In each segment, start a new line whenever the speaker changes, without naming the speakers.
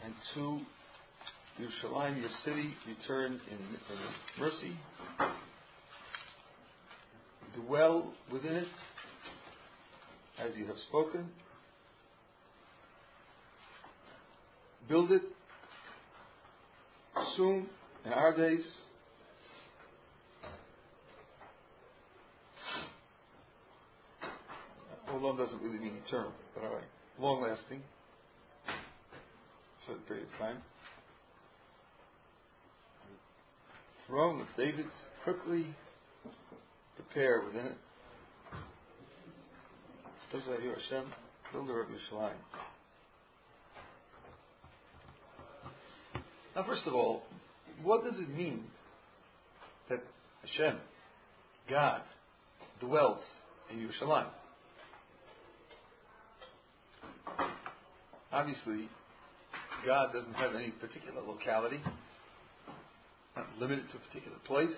and to Yerushalayim, your city, return in mercy. Dwell within it, as you have spoken. Build it soon, in our days. Long doesn't really mean eternal, but alright. Long lasting. For a period of time. Throne of David, quickly prepare within it. Bezayir Hashem, builder of Yerushalayim. Now, first of all, what does it mean that Hashem, God, dwells in Yerushalayim? Obviously, God doesn't have any particular locality, not limited to a particular place.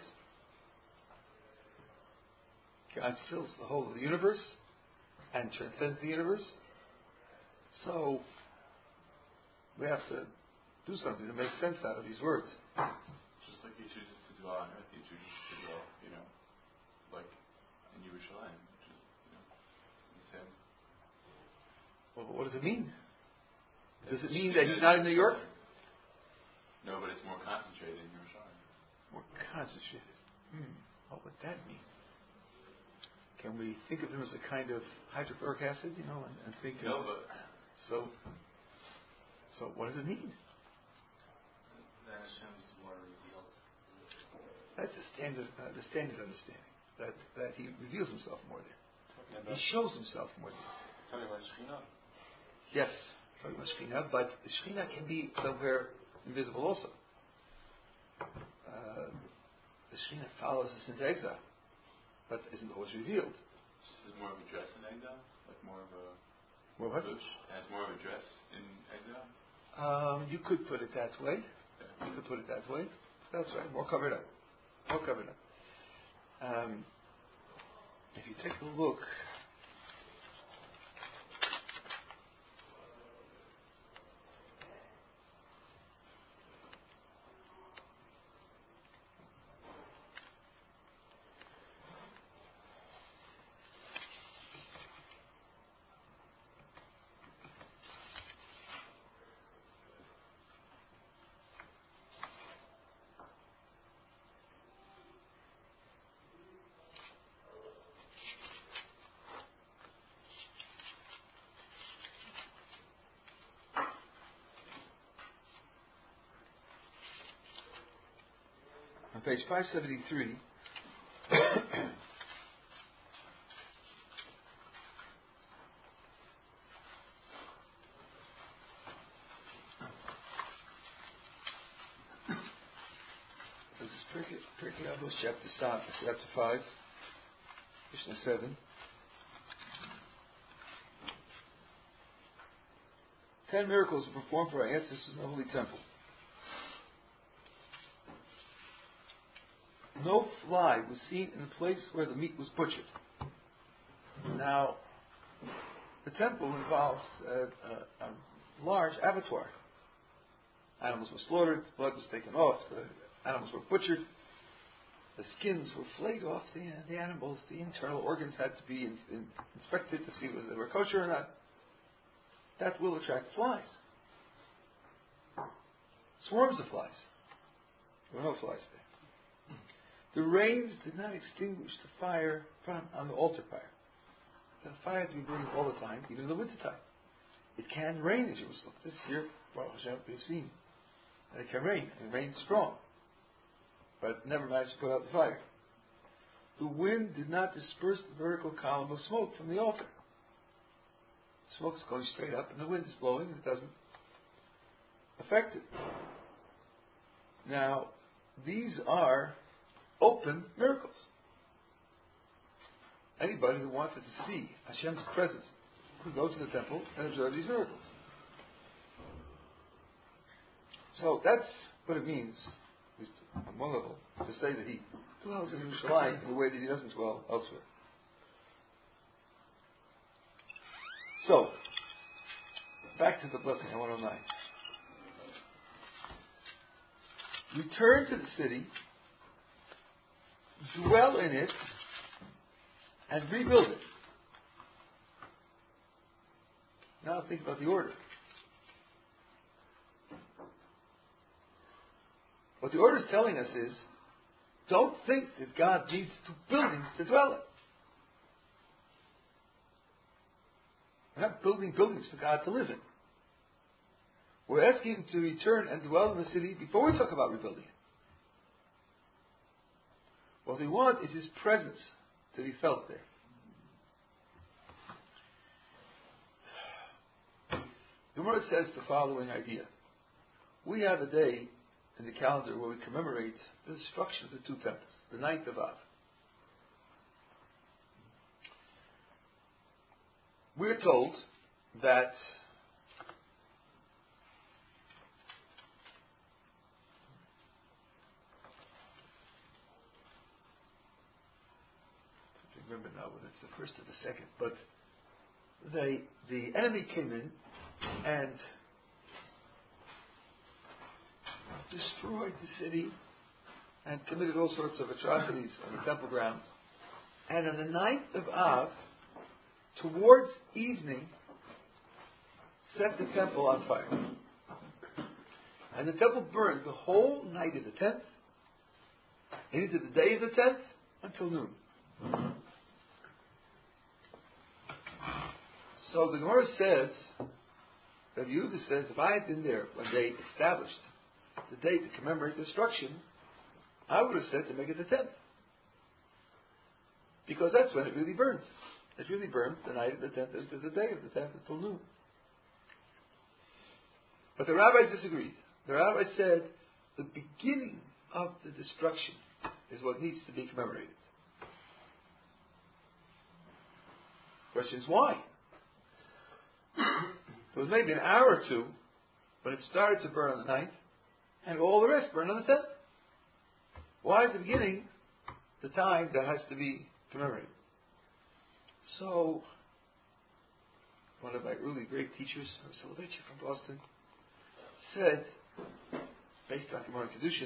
God fills the whole of the universe and transcends the universe. So, we have to do something to make sense out of these words.
Just like he chooses to dwell on earth, he chooses to dwell, like in Yerushalayim, which is, he's him.
Well, what does it mean? Does it mean that he's not in New York?
No, but it's more concentrated in Yerushalayim.
More concentrated. What would that mean? Can we think of him as a kind of hydrochloric acid, and think?
No, but
so what does it mean?
That Hashem is more revealed.
That's the standard understanding. That he reveals himself more there. He shows himself more there.
Talking about Shekhinah.
Yes, talking about Shekhinah, but Shekhinah can be somewhere invisible also. The Shekhinah follows us into exile, but isn't always revealed.
Is more of a dress in exile? Like more of a...
More what?
Has more of a dress in exile?
You could put it that way. Okay. You could put it that way. That's right. More covered up. If you take a look... On page 573, this is Pirkei Avos, chapter 5, Mishnah 7. 10 miracles were performed for our ancestors in the Holy Temple. No fly was seen in the place where the meat was butchered. Now, the temple involves a large abattoir. Animals were slaughtered, blood was taken off, the animals were butchered, the skins were flayed off the animals, the internal organs had to be inspected to see whether they were kosher or not. That will attract flies. Swarms of flies. There were no flies there. The rains did not extinguish the fire on the altar fire. The fire had to be burning all the time, even in the wintertime. It can rain in Jerusalem. This year, Baruch Hashem, we've seen that it can rain, and it rains strong. But it never managed to put out the fire. The wind did not disperse the vertical column of smoke from the altar. The smoke is going straight up, and the wind is blowing, and it doesn't affect it. Now, these are open miracles. Anybody who wanted to see Hashem's presence could go to the temple and observe these miracles. So that's what it means, at least on one level, to say that he dwells in Yerushalayim in a way that he doesn't dwell elsewhere. So, back to the blessing on 109. return to the city, dwell in it, and rebuild it. Now think about the order. What the order is telling us is, don't think that God needs two buildings to dwell in. We're not building buildings for God to live in. We're asking Him to return and dwell in the city before we talk about rebuilding it. What we want is His presence to be felt there. The Gemara says the following idea. We have a day in the calendar where we commemorate the destruction of the two temples, the 9th of Av. We're told that I don't remember now whether it's the first or the second, but the enemy came in and destroyed the city and committed all sorts of atrocities on the temple grounds. And on the 9th of Av, towards evening, set the temple on fire. And the temple burned the whole night of the 10th, and into the day of the 10th, until noon. So the Gemara says, that Yehuda says, if I had been there when they established the date to commemorate destruction, I would have said to make it the 10th. Because that's when it really burns. It really burns the night of the 10th into the day of the 10th until noon. But the rabbis disagreed. The rabbis said the beginning of the destruction is what needs to be commemorated. The question is why? There was maybe an hour or two when it started to burn on the 9th, and all the rest burned on the 10th. Why is the beginning the time that has to be commemorated? So, one of my really great teachers, Soloveitchik from Boston, said, based on Gemara Kedushin,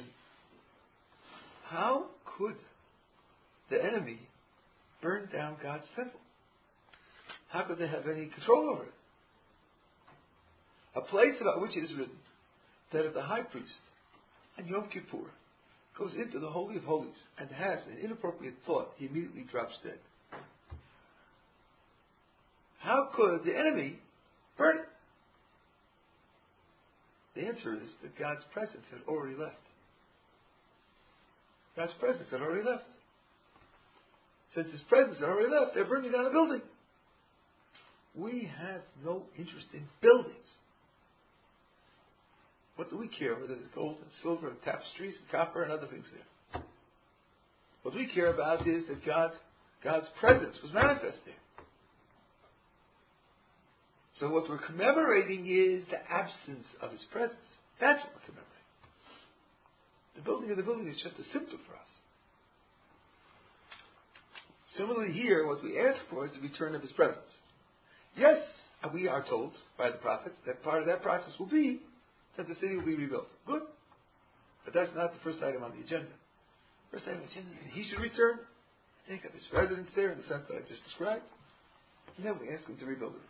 how could the enemy burn down God's temple? How could they have any control over it? A place about which it is written that if the high priest on Yom Kippur goes into the Holy of Holies and has an inappropriate thought, he immediately drops dead. How could the enemy burn it? The answer is that God's presence had already left. God's presence had already left. Since His presence had already left, they're burning down a building. We have no interest in buildings. What do we care whether there's gold and silver and tapestries and copper and other things there? What we care about is that God's presence was manifest there. So what we're commemorating is the absence of His presence. That's what we're commemorating. The building of the building is just a symptom for us. Similarly here, what we ask for is the return of His presence. Yes, we are told by the prophets that part of that process will be that the city will be rebuilt. Good. But that's not the first item on the agenda. First item on the agenda, He should return, take up His residence there in the sense that I just described, and then we ask Him to rebuild it.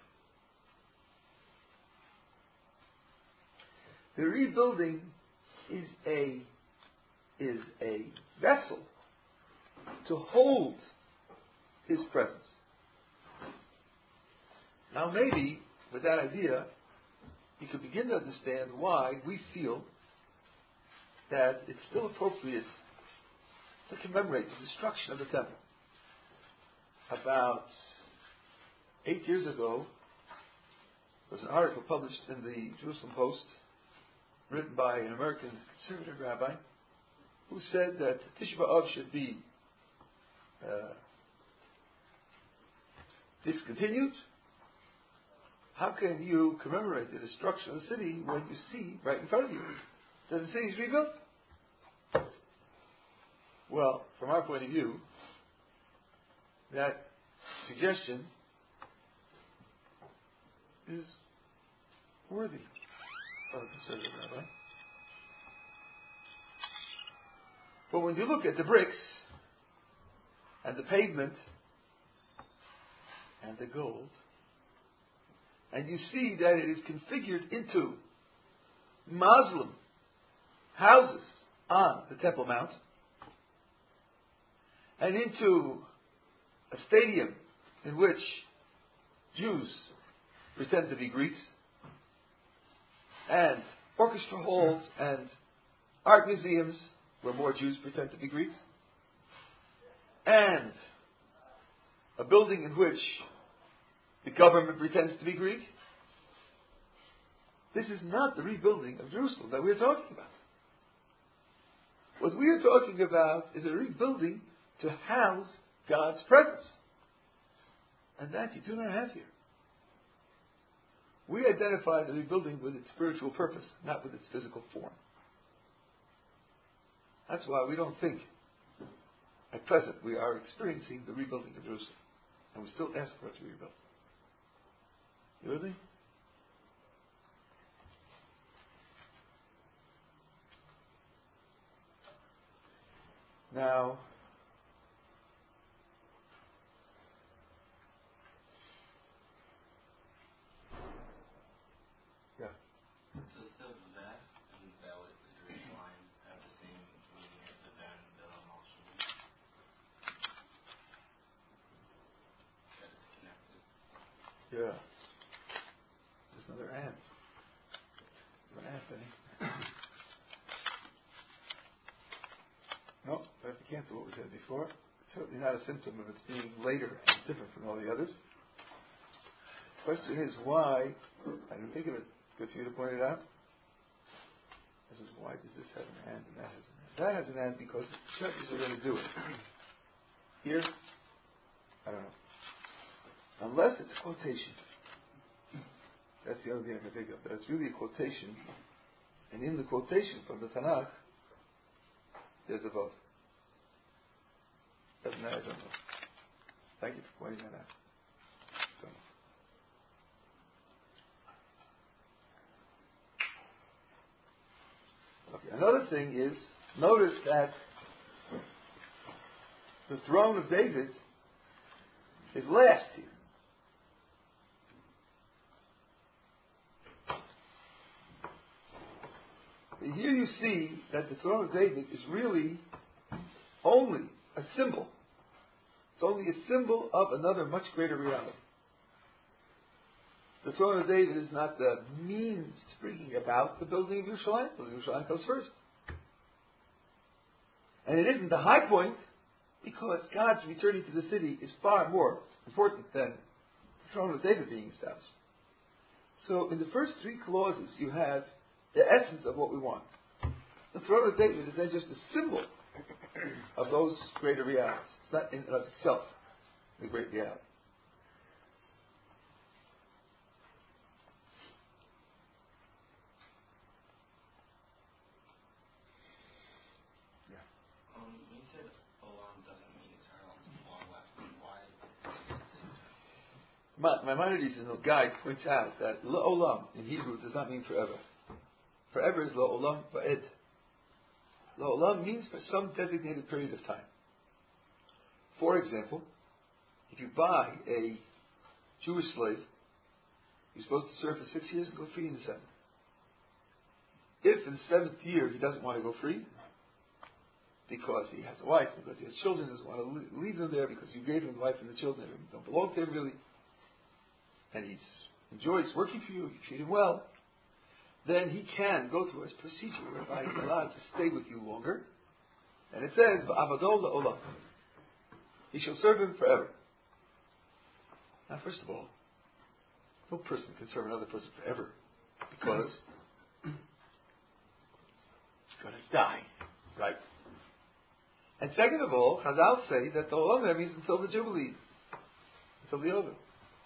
The rebuilding is a vessel to hold His presence. Now maybe, with that idea, you could begin to understand why we feel that it's still appropriate to commemorate the destruction of the temple. About 8 years ago, there was an article published in the Jerusalem Post, written by an American conservative rabbi, who said that Tisha B'Av should be discontinued. How can you commemorate the destruction of the city when you see right in front of you that the city is rebuilt? Well, from our point of view, that suggestion is worthy of a conservative rabbi. But when you look at the bricks and the pavement and the gold, and you see that it is configured into Muslim houses on the Temple Mount, and into a stadium in which Jews pretend to be Greeks, and orchestra halls and art museums where more Jews pretend to be Greeks, and a building in which the government pretends to be Greek. This is not the rebuilding of Jerusalem that we're talking about. What we are talking about is a rebuilding to house God's presence. And that you do not have here. We identify the rebuilding with its spiritual purpose, not with its physical form. That's why we don't think, at present, we are experiencing the rebuilding of Jerusalem. And we still ask for it to be rebuilt. You with me? Now, yeah.
Does the Vet and Beit Jerusalem have the same meaning as the Vet and Beit Malshalim? That it's connected?
Yeah. There's another ant. Another ant, Benny. No, I have to cancel what we said before. It's certainly not a symptom of its being later and different from all the others. The question is why, I didn't think of it, good for you to point it out. This is why does this have an ant and that has an ant? That has an ant because the judges are going to do it. Here, I don't know. Unless it's a quotation. That's the only thing I can think of. But it's really a quotation. And in the quotation from the Tanakh, there's a vote. Doesn't matter, I don't know. Thank you for pointing that out. Okay. Another thing is, notice that the throne of David is last here. Here you see that the throne of David is really only a symbol. It's only a symbol of another much greater reality. The throne of David is not the means to bringing about the building of Yerushalayim. The building of Yerushalayim comes first. And it isn't the high point because God's returning to the city is far more important than the throne of David being established. So in the first three clauses you have the essence of what we want. The throne of David is then just a symbol of those greater realities. It's not in and of itself the great reality.
When you said Olam doesn't mean eternal, long-lasting, why does it say eternal?
Maimonides in the guide points out that Olam in Hebrew does not mean forever. Forever is Olam Ba'ed. Olam means for some designated period of time. For example, if you buy a Jewish slave, he's supposed to serve for 6 years and go free in the 7th. If in the 7th year he doesn't want to go free, because he has a wife, because he has children, doesn't want to leave them there because you gave him the wife and the children, and don't belong to him really, and he enjoys working for you, you treat him well, then he can go through his procedure whereby he's allowed to stay with you longer. And it says, V'avadol la'olam. He shall serve him forever. Now, first of all, no person can serve another person forever because he's going to die, right? And second of all, Chazal say that the olam there means until the Jubilee, until the Olam.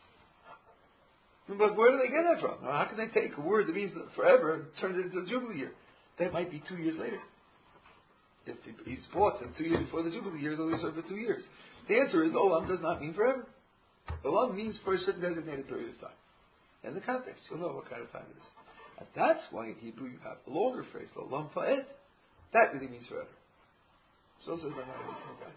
But where do they get that from? How can they take a word that means forever and turn it into the Jubilee year? That might be 2 years later. If he's fought 2 years before the Jubilee year, he's only served for 2 years. The answer is Olam does not mean forever. Olam means for a certain designated period of time. In the context, you'll know what kind of time it is. And that's why in Hebrew you have a longer phrase, Olam Fa'ed. That really means forever. So says the Maharal.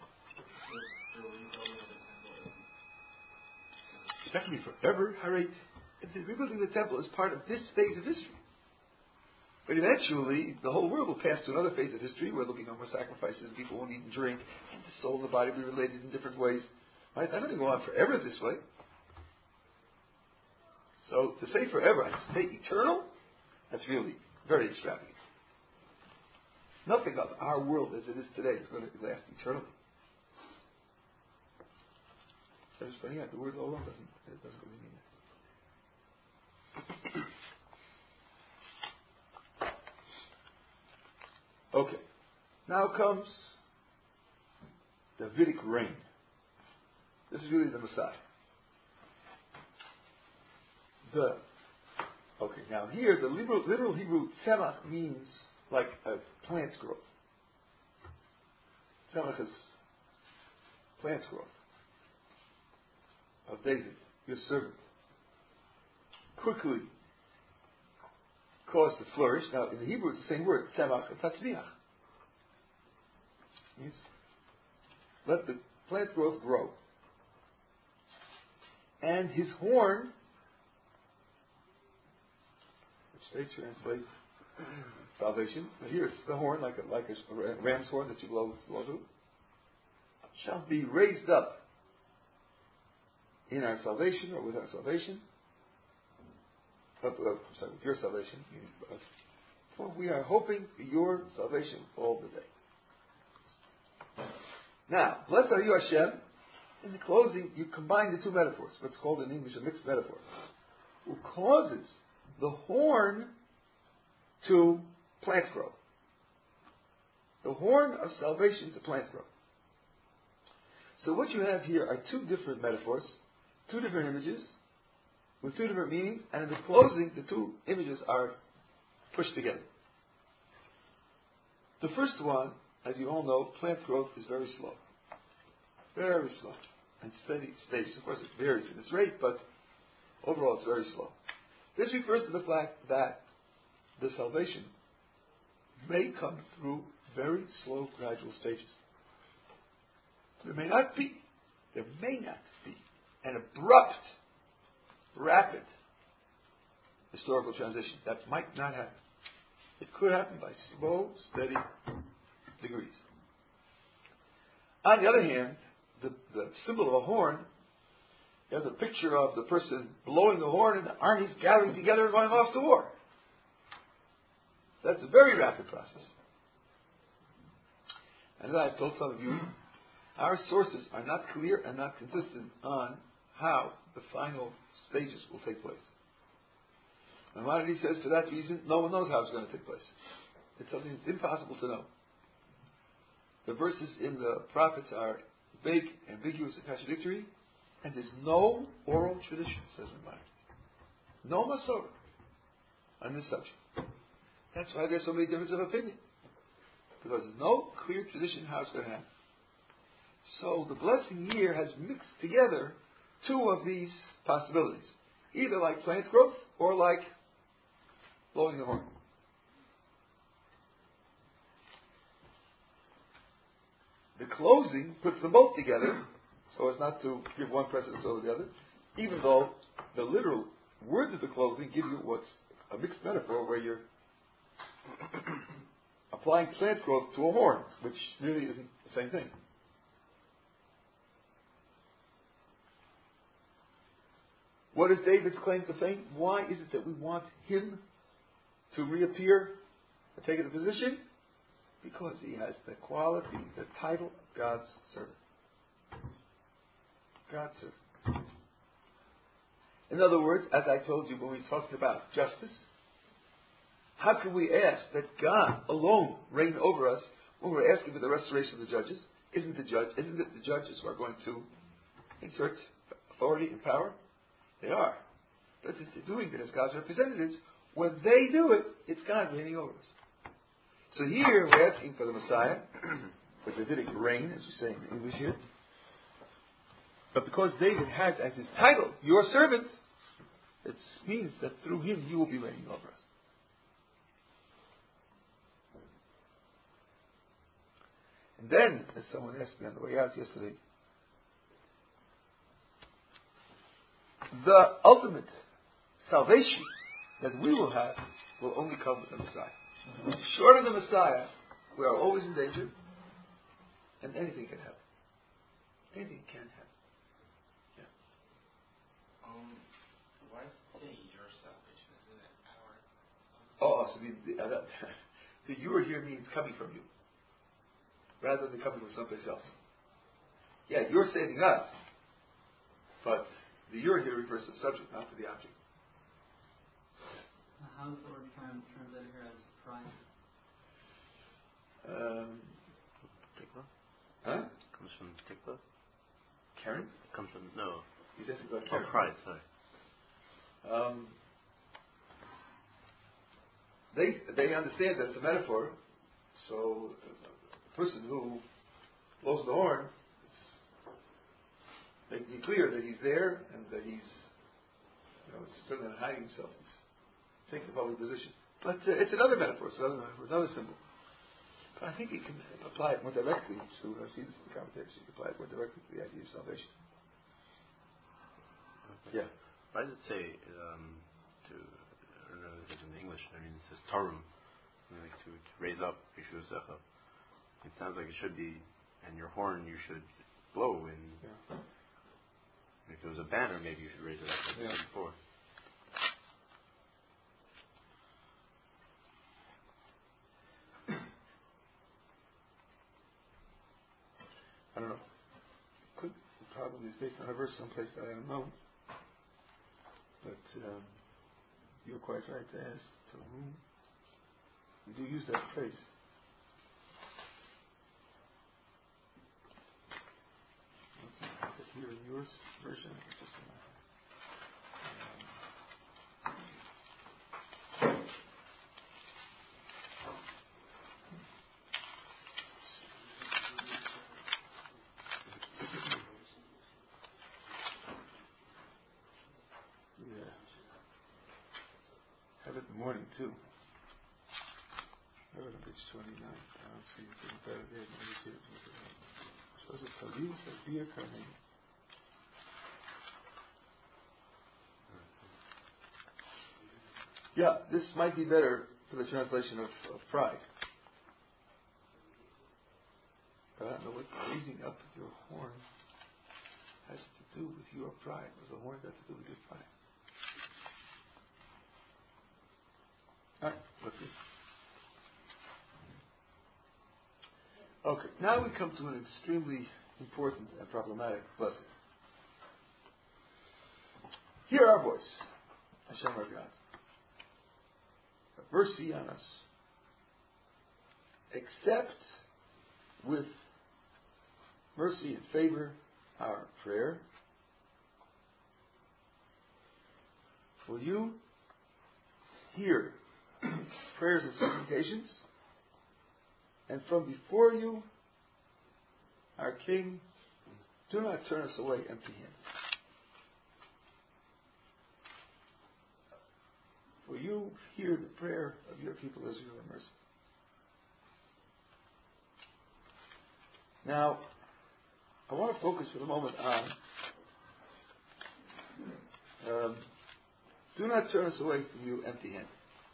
It's not going to be forever. Hare, the rebuilding the temple is part of this phase of history. But eventually, the whole world will pass to another phase of history where there'll be no more sacrifices, people won't eat and drink, and the soul and the body will be related in different ways. Right? That doesn't go on forever this way. So to say forever and to say eternal, that's really very extravagant. Nothing of our world as it is today is going to last eternally. So just pointing out the word Olam doesn't really mean that. Okay. Now comes Davidic reign. This is really the Messiah. Now here the literal Hebrew tzemach means like a plant's growth. Tzemach is plant's growth of David, your servant. Quickly caused to flourish. Now in the Hebrew it's the same word, tzemach and tatzmiach. Means let the plant growth grow. And his horn, which they translate salvation, but here it's the horn, like a ram's horn that you blow through, shall be raised up in our salvation, or with our salvation. With your salvation. For we are hoping for your salvation all the day. Now, blessed are you, Hashem. In the closing, you combine the two metaphors, what's called in English a mixed metaphor, who causes the horn to plant growth. The horn of salvation to plant growth. So what you have here are two different metaphors, two different images, with two different meanings, and in the closing, the two images are pushed together. The first one, as you all know, plant growth is very slow. Very slow. And steady stages. Of course, it varies in its rate, but overall it's very slow. This refers to the fact that the salvation may come through very slow, gradual stages. There may not be an abrupt, rapid historical transition. That might not happen. It could happen by slow, steady degrees. On the other hand, the symbol of a horn, you have the picture of the person blowing the horn and the armies gathering together and going off to war. That's a very rapid process. And as I've told some of you, our sources are not clear and not consistent on how the final stages will take place. Maimonides says for that reason, no one knows how it's going to take place. It's something that's impossible to know. The verses in the prophets are vague, ambiguous, and contradictory, and there's no oral tradition, says Maimonides. No Masorah on this subject. That's why there's so many differences of opinion. Because there's no clear tradition how it's going to happen. So the blessing here has mixed together two of these possibilities. Either like plant growth or like blowing the horn. The closing puts them both together so as not to give one precedence over the other, even though the literal words of the closing give you what's a mixed metaphor where you're applying plant growth to a horn, which really isn't the same thing. What is David's claim to fame? Why is it that we want him to reappear and take a position? Because he has the quality, the title of God's servant. God's servant. In other words, as I told you when we talked about justice, how can we ask that God alone reign over us when we're asking for the restoration of the judges? Isn't it the judges who are going to exert authority and power? They are. But since they're doing it as God's representatives, when they do it, it's God reigning over us. So here we're asking for the Messiah, for Davidic reign, as we say in English here. But because David has as his title, your servant, it means that through him you will be reigning over us. And then, as someone asked me on the way out yesterday, the ultimate salvation that we will have will only come with the Messiah. Short of the Messiah, we are always in danger, and anything can happen. Anything can happen.
Why say your salvation? Isn't it our
So
salvation?
the you are here means coming from you, rather than coming from someplace else. Yeah, you're saving us, but the you're here refers to the subject, not to the object.
How is the word translated here as pride?
Tikva?
Huh?
Comes from tikva?
Karen?
Comes from, no.
He's asking about
Oh,
Karen.
pride, sorry.
They understand that it's a metaphor. So a person who blows the horn, it's making it clear that he's there and that he's, still not hiding himself. He's taking a public position. But it's another metaphor. It's another symbol. But I think you can apply it more directly to. I see this in the commentaries. You can apply it more directly to the idea of salvation.
Okay. Yeah. Why does it say I don't know if it's in English, it says tarum, like to raise up, Yeshuasecha. It sounds like it should be, and your horn you should blow, and if it was a banner, maybe you should raise it up like you said before.
I don't know. Probably it's based on a verse someplace that I don't know. But you're quite right to ask to whom. We do use that phrase. Here in yours version, just have it in the morning too. I have it on page 29. I don't see anything better there. Let me see it. So it's Talil Sabir Karnei. Yeah, this might be better for the translation of pride. But I don't know what raising up your horn has to do with your pride. What does the horn got to do with your pride? Alright, let's see. Okay, now we come to an extremely important and problematic blessing. Hear our voice, Hashem our God. Have mercy on us. Accept with mercy and favor our prayer. Will you hear prayers and supplications? And from before you, our King, do not turn us away empty-handed. For you hear the prayer of your people Israel in mercy. Now, I want to focus for the moment on do not turn us away from you empty-handed.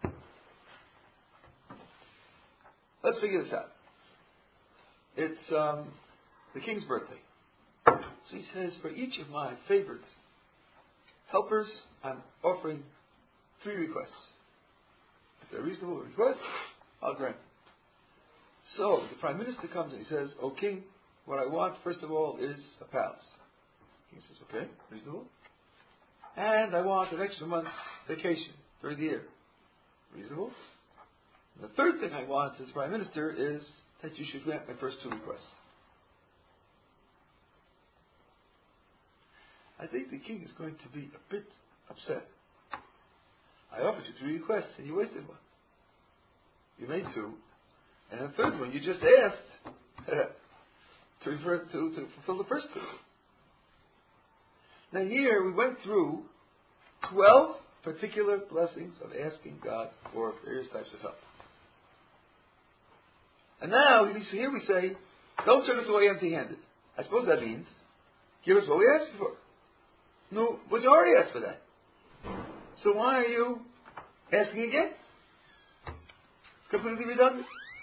Let's figure this out. It's the king's birthday. So he says, for each of my favorite helpers, I'm offering 3 requests. If they're reasonable requests, I'll grant them. So the prime minister comes and he says, O king, what I want first of all is a palace. The king says, okay, reasonable. And I want an extra month's vacation during the year. Reasonable. And the third thing I want as prime minister is that you should grant my first 2 requests. I think the king is going to be a bit upset. I offered you 3 requests and you wasted 1. You made 2. And the third one you just asked to fulfill the first 2. Now here we went through 12 particular blessings of asking God for various types of help. And now here we say, Don't turn us away empty-handed. I suppose that means, give us what we asked for. No, but you already asked for that. So why are you asking again? It's completely redundant.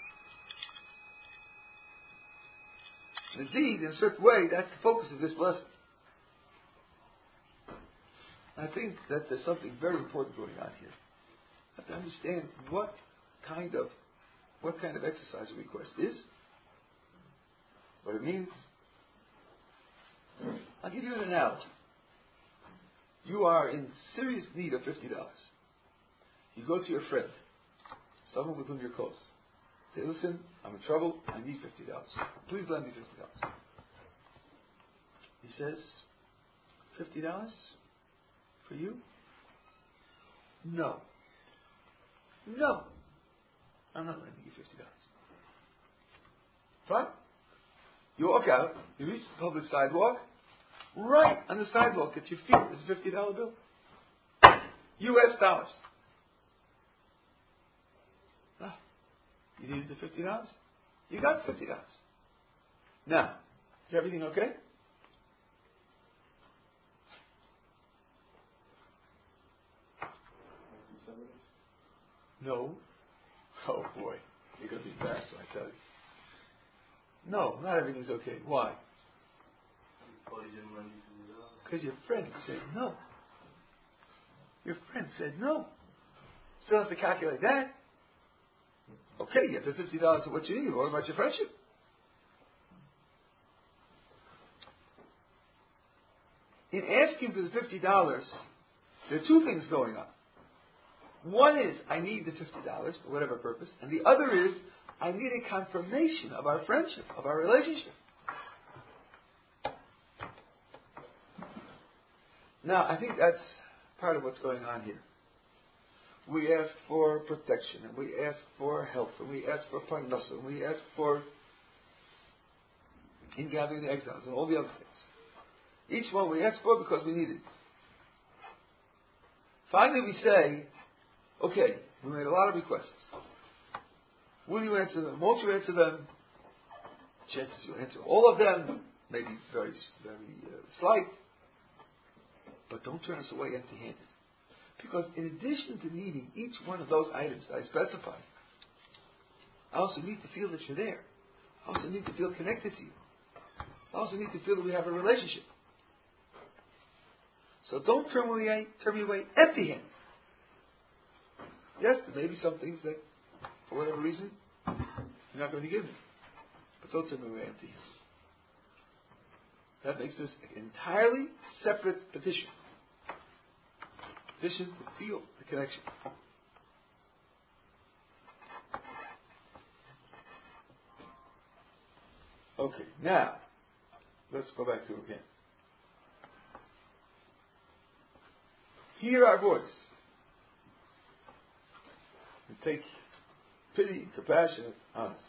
And indeed, in a certain way, that's the focus of this lesson. I think that there's something very important going on here. You have to understand what kind of exercise a request is, what it means. I'll give you an analogy. You are in serious need of $50. You go to your friend, someone with whom you're close. Say, listen, I'm in trouble, I need $50. Please lend me $50. He says, $50? For you? No. No. I'm not lending you $50. Fine. You walk out, you reach the public sidewalk, right on the sidewalk at your feet is a $50 bill. US dollars. Ah, you needed the $50? You got $50. Now, is everything okay? No. Oh boy, you're going to be embarrassed when I tell you. No, not everything's okay. Why? Because your friend said no. Your friend said no. Still have to calculate that. Okay, you have the $50 of what you need. What about your friendship? In asking for the $50, there are two things going on. One is, I need the $50 for whatever purpose, and the other is, I need a confirmation of our friendship, of our relationship. Now, I think that's part of what's going on here. We ask for protection, and we ask for help, and we ask for parnasa, and we ask for ingathering the exiles, and all the other things. Each one we ask for because we need it. Finally, we say, okay, we made a lot of requests. Will you answer them? Won't you answer them? Chances you'll answer all of them, maybe very, very slight. But don't turn us away empty-handed. Because in addition to needing each one of those items that I specified, I also need to feel that you're there. I also need to feel connected to you. I also need to feel that we have a relationship. So don't turn me away empty-handed. Yes, there may be some things that, for whatever reason, you're not going to give me. But don't turn me away empty-handed. That makes this an entirely separate petition. Petition to feel the connection. Okay, now, let's go back to it again. Hear our voice. And take pity and compassion on us.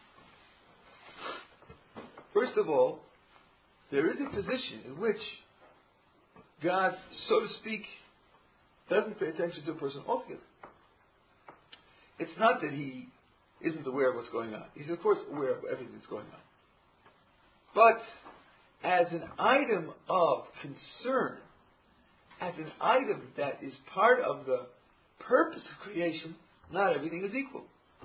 First of all, there is a position in which God, so to speak, doesn't pay attention to a person altogether. It's not that He isn't aware of what's going on. He's of course aware of everything that's going on. But as an item of concern, as an item that is part of the purpose of creation, not everything is equal.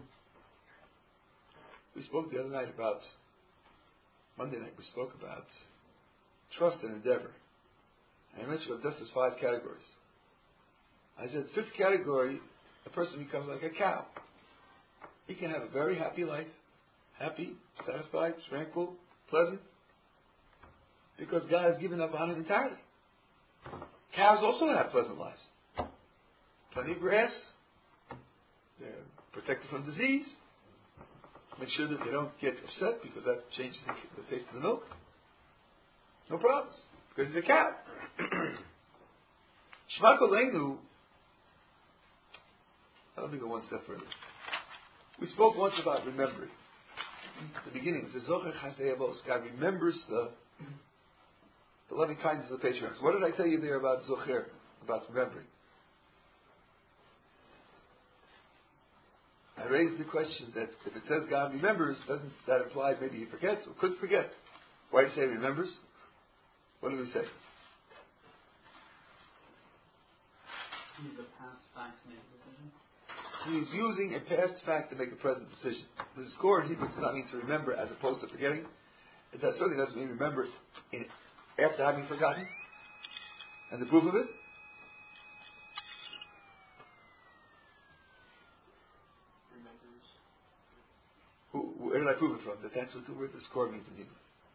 We spoke the other night about, Monday night we spoke about trust and endeavor. And I mentioned Odessa's 5 categories. I said, 5th category, a person becomes like a cow. He can have a very happy life, happy, satisfied, tranquil, pleasant, because God has given up on it entirely. Cows also have pleasant lives. Plenty of grass. They're protected from disease. Make sure that they don't get upset because that changes the taste of the milk. No problems. Because he's a cow. Shema Kolenu, let me go one step further. We spoke once about remembering. At the beginning, it says, Zocher Chasdei Avos. God remembers the loving kindness of the patriarchs. What did I tell you there about Zocher, about remembering? I raised the question that if it says God remembers, doesn't that imply maybe he forgets or could forget? Why do you say remembers? What do we say?
Use a past fact to make a decision.
He's using a past fact to make a present decision. The score in Hebrew does not mean to remember as opposed to forgetting. It certainly doesn't mean remember after having forgotten. And the proof of it? Where did I prove it from? That's what the word the score means in Hebrew.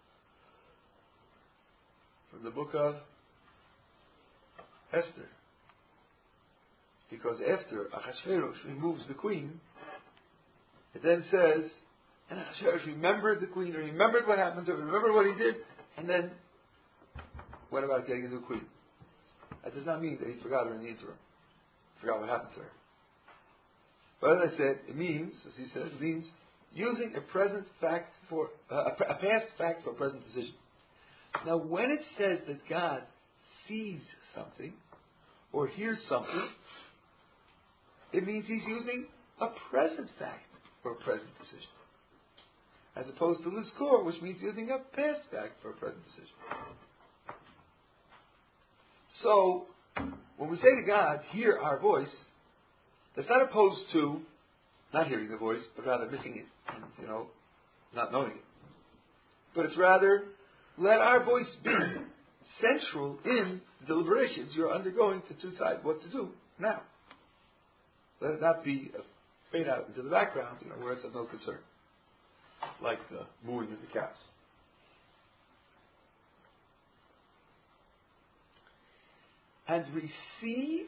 From the book of Esther. Because after Achashverosh removes the queen, it then says, and Achashverosh remembered the queen, or remembered what happened to her, remembered what he did, and then went about getting a new queen. That does not mean that he forgot her in the interim. Forgot what happened to her. But as I said, it means, as he says, it means using a present fact for a past fact for a present decision. Now, when it says that God sees something or hears something, it means he's using a present fact for a present decision, as opposed to l'skor, which means using a past fact for a present decision. So, when we say to God, "Hear our voice," that's not opposed to not hearing the voice, but rather missing it, and, not knowing it. But it's rather, let our voice be central in the deliberations you're undergoing to decide what to do now. Let it not be fade out into the background, where it's of no concern. Like the mooing of the cows. And receive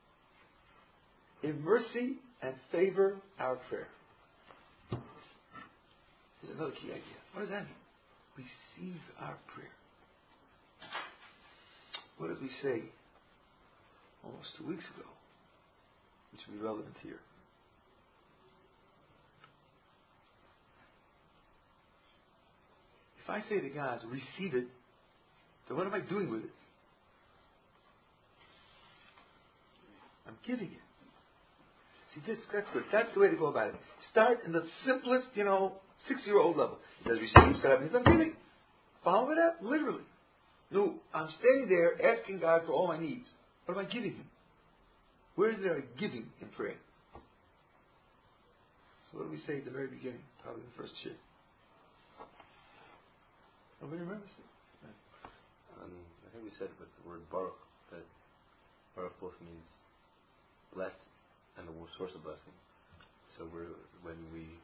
in mercy and favor our prayer. Here's another key idea. What does that mean? Receive our prayer. What did we say almost 2 weeks ago, which will be relevant here? If I say to God, receive it, then what am I doing with it? I'm giving it. See, that's good. That's the way to go about it. Start in the simplest, 6-year-old level. It says receive, so that means I'm giving. Follow it up, literally. No, I'm standing there asking God for all my needs. What am I giving Him? Where is there a giving in prayer? So what do we say at the very beginning? Probably the first shit. Nobody remembers it?
I think we said with the word Baruch, that Baruch both means blessed and the source of blessing. So when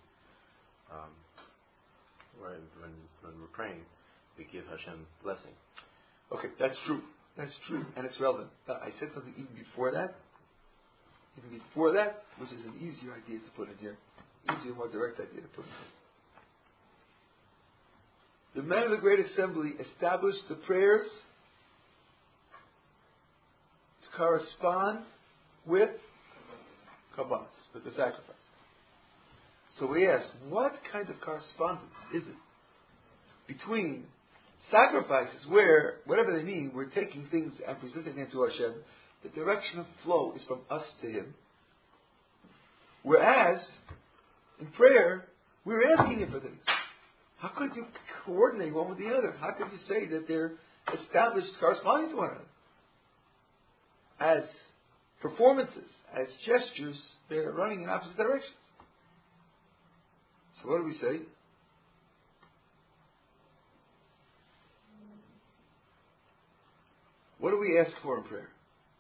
we're praying, we give Hashem blessing.
Okay, that's true. That's true, and it's relevant. I said something even before that, which is an easier idea to put in here. Easier, more direct idea to put in here. The men of the Great Assembly established the prayers to correspond with Kabbalah, with the sacrifice. So we ask, what kind of correspondence is it between sacrifices where, whatever they mean, we're taking things and presenting them to Hashem, the direction of flow is from us to Him, whereas in prayer, we're asking Him for things. How could you coordinate one with the other? How could you say that they're established corresponding to one another? As performances, as gestures, they're running in opposite directions. So what do we say? What do we ask for in prayer?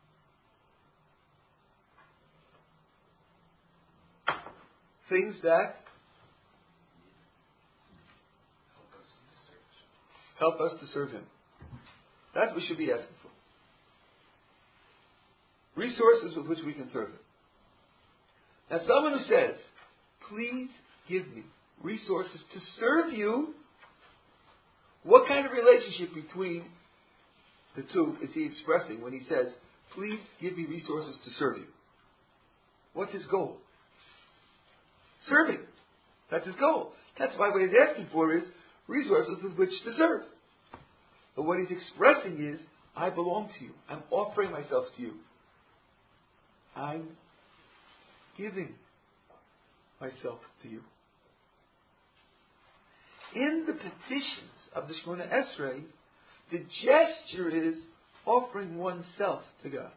Things that help us to serve Him. That's what we should be asking for. Resources with which we can serve Him. Now someone who says, please give me resources to serve you, what kind of relationship between the two is he expressing when he says, please give me resources to serve you? What's his goal? Serving. That's his goal. That's why what he's asking for is resources with which to serve. But what he's expressing is, I belong to you. I'm offering myself to you. I'm giving. myself to you. In the petitions of the Shemona Esrei, the gesture is offering oneself to God.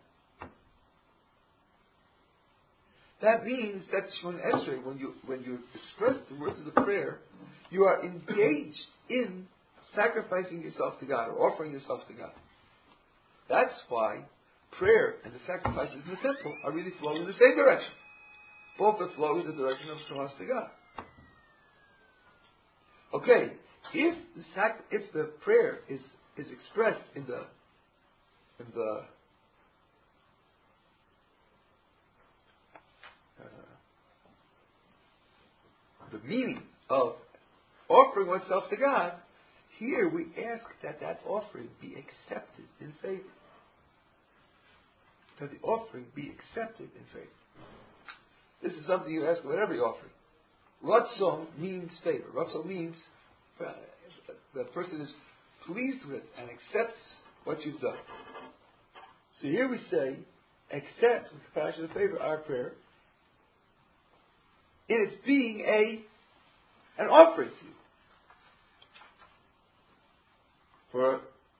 That means that Shemona Esrei, when you express the words of the prayer, you are engaged in sacrificing yourself to God or offering yourself to God. That's why prayer and the sacrifices in the temple are really flowing in the same direction. Both are flowing in the direction of service to God. Okay, if the prayer is expressed in the meaning of offering oneself to God, here we ask that offering be accepted in faith. That the offering be accepted in faith. This is something you ask with every offering. Ratzon means favor. Ratzon means the person is pleased with and accepts what you've done. So here we say, accept with compassion and favor our prayer in its being an offering to you. For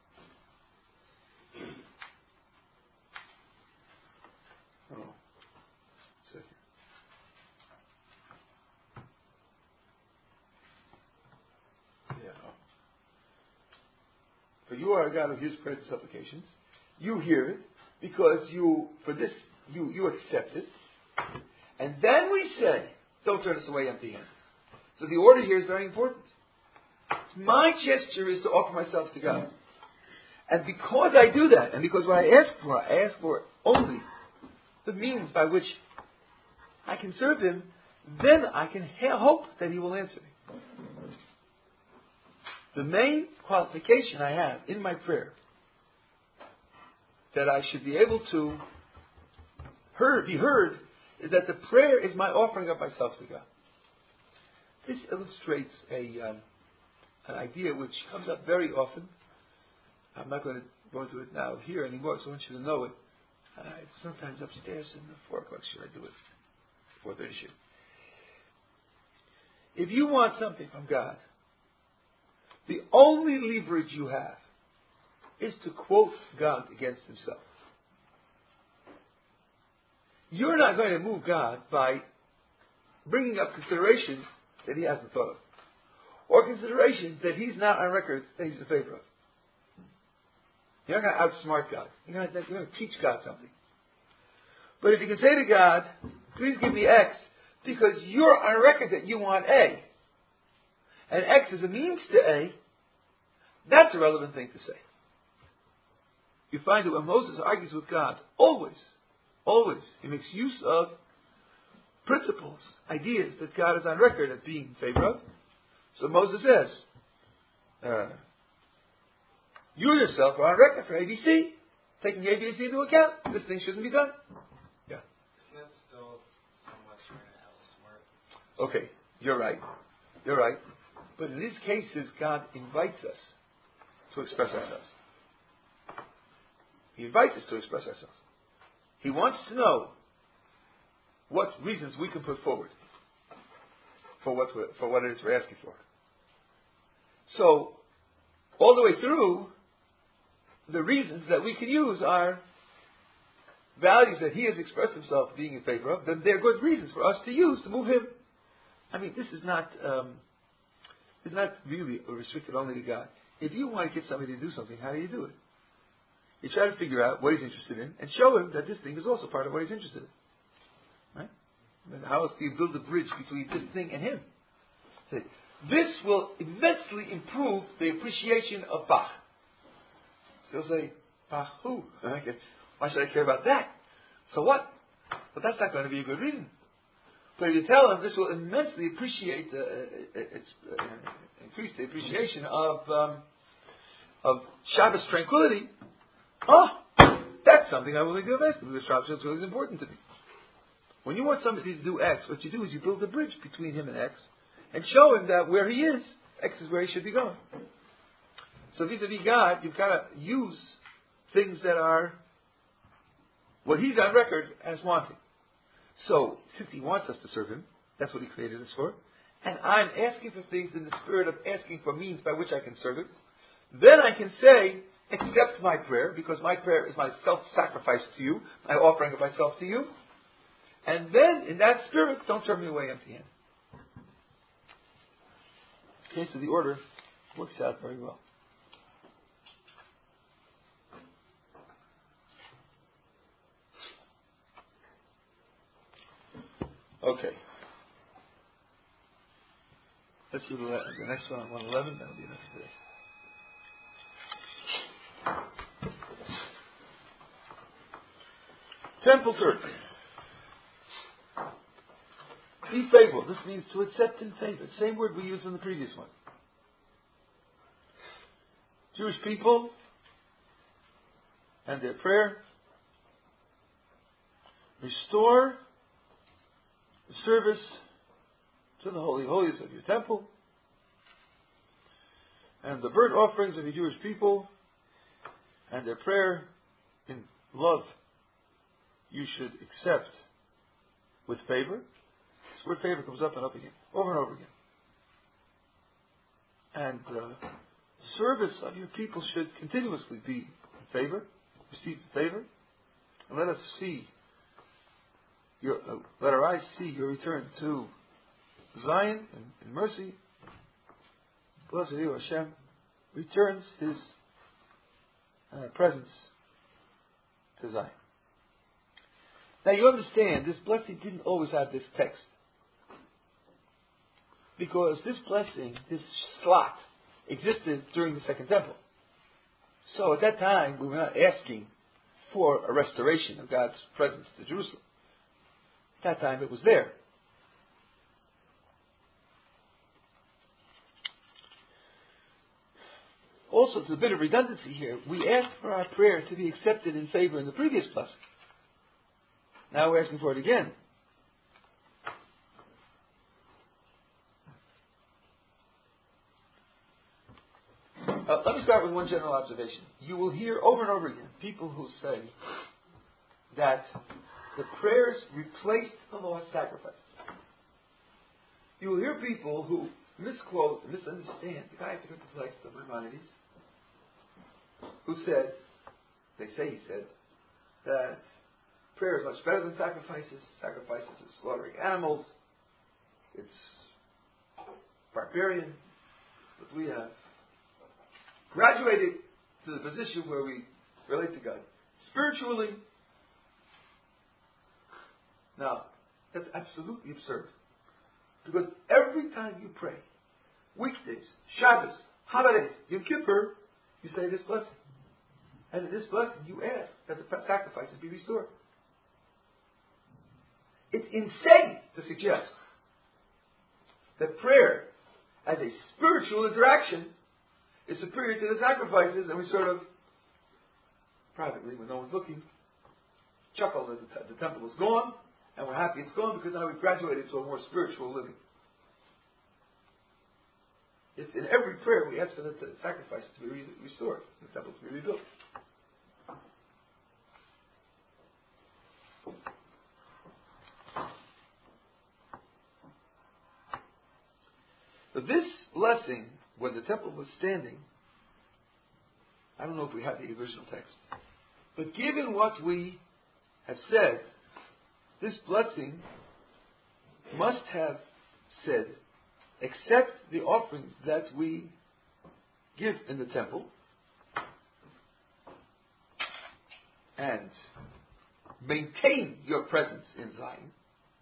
For you are a God who hears prayers and supplications. You hear it because you accept it. And then we say, don't turn us away empty-handed. So the order here is very important. My gesture is to offer myself to God. And because I do that, and because what I ask for only the means by which I can serve Him, then I can hope that He will answer me. The main qualification I have in my prayer, that I should be able to be heard, is that the prayer is my offering of myself to God. This illustrates an idea which comes up very often. I'm not going to go into it now here anymore, so I want you to know it. It's sometimes upstairs in the 4 o'clock should I do it? 4:30 should. If you want something from God, the only leverage you have is to quote God against Himself. You're not going to move God by bringing up considerations that He hasn't thought of, or considerations that He's not on record that He's in favor of. You're not going to outsmart God. You're going to teach God something. But if you can say to God, please give me X, because you're on record that you want A, and X is a means to A, that's a relevant thing to say. You find that when Moses argues with God, always, he makes use of principles, ideas that God is on record as being in favor of. So Moses says, you yourself are on record for ABC, taking ABC into account. This thing shouldn't be done. Yeah.
Isn't that still somewhat trying to outsmart?
Okay, you're right. But in these cases, God invites us to express ourselves. He invites us to express ourselves. He wants to know what reasons we can put forward for what it is we're asking for. So, all the way through, the reasons that we can use are values that He has expressed Himself being in favor of. Then they're good reasons for us to use to move Him. I mean, this is not really restricted only to God. If you want to get somebody to do something, how do you do it? You try to figure out what he's interested in and show him that this thing is also part of what he's interested in. Right? And how else do you build a bridge between this thing and him? Say, this will immensely improve the appreciation of Bach. Still say, Bach who? Why should I care about that? So what? But that's not going to be a good reason. But if you tell him this will immensely appreciate, increase the appreciation of Shabbos tranquility, that's something I'm willing to invest in, because Shabbos tranquility is important to me. When you want somebody to do X, what you do is you build a bridge between him and X, and show him that where he is, X is where he should be going. So vis-a-vis God, you've got to use things that are what He's on record as wanting. So, since He wants us to serve Him, That's what He created us for. And I'm asking for things in the spirit of asking for means by which I can serve Him. Then I can say, accept my prayer, because my prayer is my self-sacrifice to you, my offering of myself to you. And then, in that spirit, don't turn me away empty-handed. Okay, so the order works out very well. Okay. Let's do the next one on 111. That'll be enough today. Temple church. Be favorable. This means to accept in favor. Same word we used in the previous one. Jewish people and their prayer. Restore the service to the holy holies of your temple. And the burnt offerings of your Jewish people and their prayer in love you should accept with favor. This word favor comes up and up again, over and over again. And the service of your people should continuously be in favor, receive favor. And let us see, let our eyes see your return to Zion in mercy. Blessed you, Hashem returns His presence to Zion. Now you understand, this blessing didn't always have this text. Because this blessing, this slot, existed during the Second Temple. So at that time, we were not asking for a restoration of God's presence to Jerusalem. At that time, it was there. Also, there's a bit of redundancy here. We asked for our prayer to be accepted in favor in the previous blessing. Now we're asking for it again. Let me start with one general observation. You will hear over and over again people who say that the prayers replaced the lost sacrifices. You will hear people who misquote, misunderstand the guy at the place of Maimonides, who said, he said, that prayer is much better than sacrifices. Sacrifices is slaughtering animals. It's barbarian. But we have graduated to the position where we relate to God spiritually. Now, that's absolutely absurd. Because every time you pray, weekdays, Shabbos, holidays, Yom Kippur, you say this blessing. And in this blessing, you ask that the sacrifices be restored. It's insane to suggest that prayer, as a spiritual interaction, is superior to the sacrifices, and we sort of, privately, when no one's looking, chuckle that the temple is gone, and we're happy it's gone because now we've graduated to a more spiritual living. If in every prayer we ask for the sacrifices to be restored, the temple to be rebuilt. But this blessing, when the temple was standing, I don't know if we have the original text, but given what we have said, this blessing must have said, accept the offerings that we give in the temple and maintain your presence in Zion,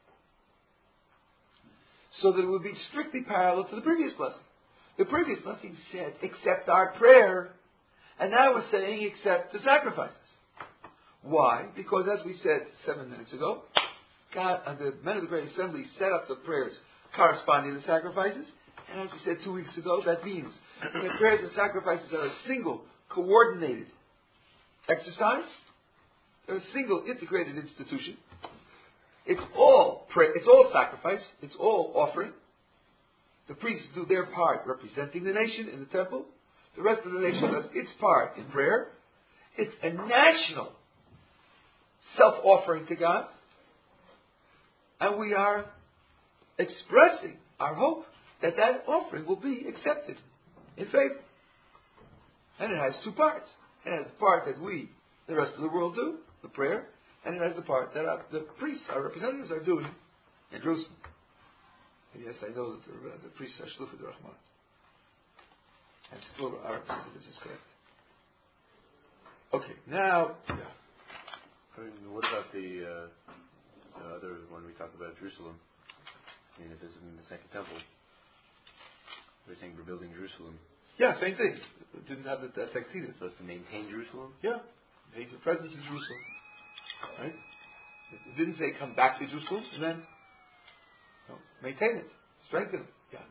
so that it would be strictly parallel to the previous blessing. The previous blessing said, accept our prayer, and now we're saying, accept the sacrifices. Why? Because as we said 7 minutes ago, God and the men of the Great Assembly set up the prayers corresponding to sacrifices, and as we said 2 weeks ago, that means that prayers and sacrifices are a single, coordinated exercise. They're a single, integrated institution. It's all prayer, it's all sacrifice, it's all offering. The priests do their part representing the nation in the temple. The rest of the nation does its part in prayer. It's a national self-offering to God. And we are expressing our hope that that offering will be accepted in favor. And it has two parts. It has the part that we, the rest of the world, do, the prayer, and it has the part that the priests, our representatives, are doing in Jerusalem. And yes, I know that the priests are Shluchei Rahman. And still our representatives is correct. Okay, now,
I mean, what about the other one we talked about, Jerusalem? I mean, if it's in the Second Temple, they're saying we're building Jerusalem.
yeah, same thing. It didn't have that effect either.
So it's to maintain Jerusalem?
Yeah, make your presence in Jerusalem. Right? It didn't say come back to Jerusalem, and then maintain it, strengthen it. Yeah.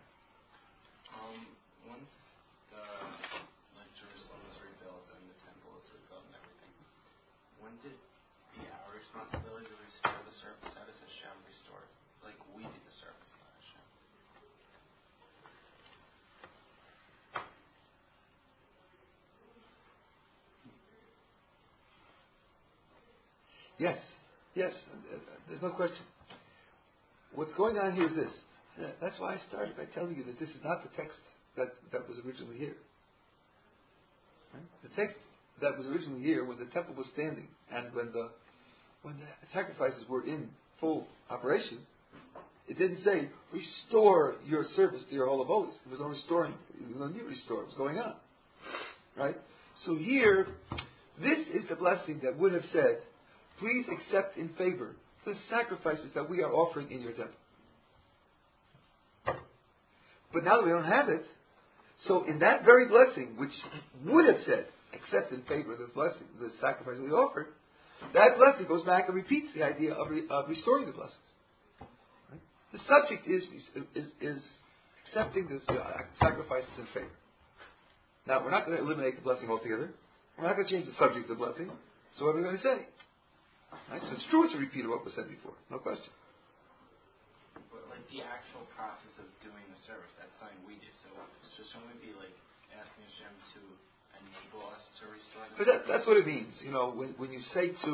Once Jerusalem was rebuilt and the temple was rebuilt and everything, when did it be our responsibility to restore the service? How does Hashem restore it? Like we did the service, not Hashem.
Yes, there's no question. What's going on here is this. That's why I started by telling you that this is not the text that was originally here. Right? The text that was originally here when the temple was standing and when the sacrifices were in full operation, it didn't say restore your service to your Hol of Holies. It was no restoring. It was no need to restore. It was going on. Right? So here, this is the blessing that would have said, please accept in favor the sacrifices that we are offering in your temple. But now that we don't have it, so in that very blessing, which would have said, accept in favor the blessing, the sacrifice we offered, that blessing goes back and repeats the idea of restoring the blessings. Right? The subject is accepting the sacrifices in favor. Now, we're not going to eliminate the blessing altogether. We're not going to change the subject of the blessing. So what are we going to say? Right? So it's true it's a repeat of what was said before. No question.
But like the actual process of doing the service, that's something we do. So shouldn't we be like asking Hashem to enable us to restore the service?
That's what it means. You know, when you say to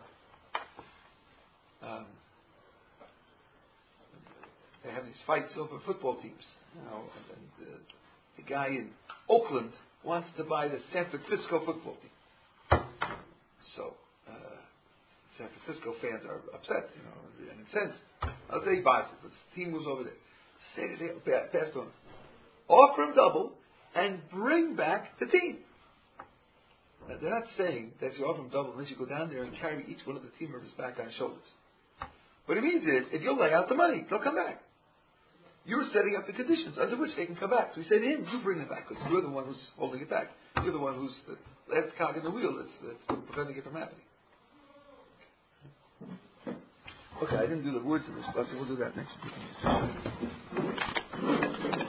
they have these fights over football teams. You know, and the guy in Oakland wants to buy the San Francisco football team. So San Francisco fans are upset, you know, and incensed. I'll say he buys it, but the team moves over there. Say to them, passed on. Offer him double and bring back the team. Now, they're not saying that you offer him double unless you go down there and carry each one of the team members back on your shoulders. What it means is, if you'll lay out the money, they'll come back. You're setting up the conditions under which they can come back. So we say to him, you bring them back, because you're the one who's holding it back. You're the one who's the last cog in the wheel that's preventing it from happening. Okay, I didn't do the words of this blessing. We'll do that next week.